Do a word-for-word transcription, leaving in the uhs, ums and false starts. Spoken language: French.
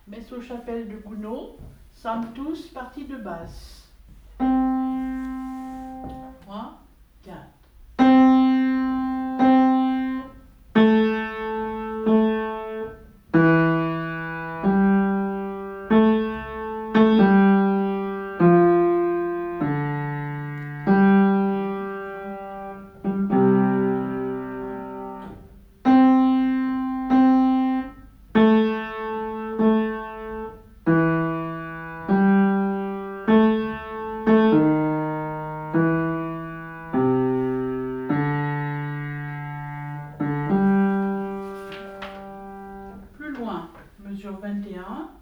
Messe aux chapelles de Gounod, Sanctus, partie de basse. trois, quatre. Plus loin, mesure vingt et un.